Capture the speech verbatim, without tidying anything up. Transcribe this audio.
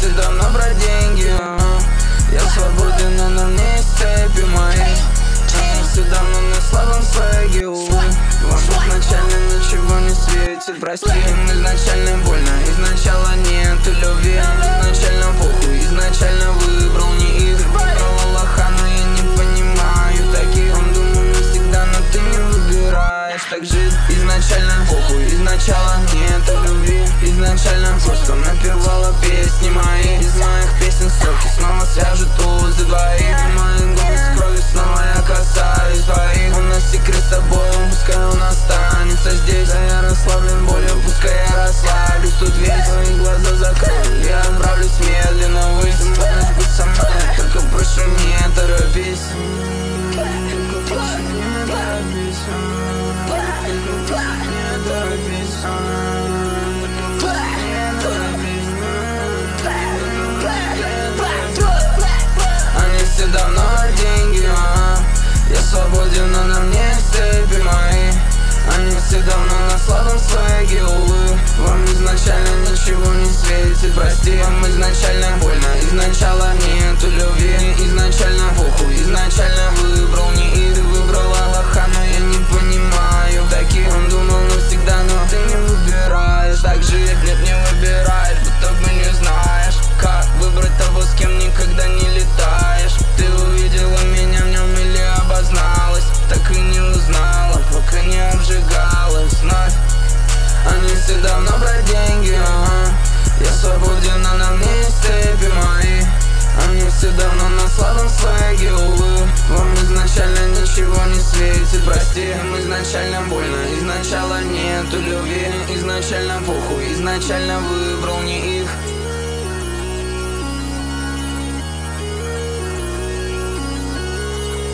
все давно про деньги, ага. Я свободен, но на мне есть цепи мои. Они все давно на слабом свеге, увы. Вам изначально ничего не светит, прости. Им изначально больно, изначально нету любви. Изначально похуй, изначально выбрал не их. Выбрал Аллаха, но я не понимаю таких. Он думал навсегда, но ты не выбираешь так жить. Изначально похуй, изначально нету любви. Изначально просто напевала песни мои. Из моих песен строки снова свяжут узы двоих. Мои губы с кровью снова я касаюсь твоих. У нас секрет с тобой, пускай он останется здесь. Да я расслаблен болью, пускай я расслаблюсь тут весь. Твои глаза закрою, я отправлюсь медленно ввысь. Ты можешь быть со мной, только прошу не торопись. Только прошу не торопись. Только прошу не торопись. Все давно деньги, ага. Я свободен, но на мне цепи мои. Они все давно на слабом свеге, увы. Вам изначально ничего не светит, прости. Вам изначально больно, изначально нету любви. Изначально похуй, изначально выбрал не их. Ты выбрал Аллаха, но я не понимаю таких. Он думал навсегда, но ты не выбираешь так жить. Нет, не выбираешь, будто бы не знаешь, как выбрать того, с кем никогда не летаешь. Ты увидела меня в нем или обозналась, так и не узнала, пока не обжигалась вновь. Они все давно про деньги, ага. Я свободен, но на мне есть цепи мои. Они все давно на слабом свеге, увы. Вам изначально ничего не светит, прости. Им изначально больно, изначально нету любви. Изначально похуй, изначально выбрал не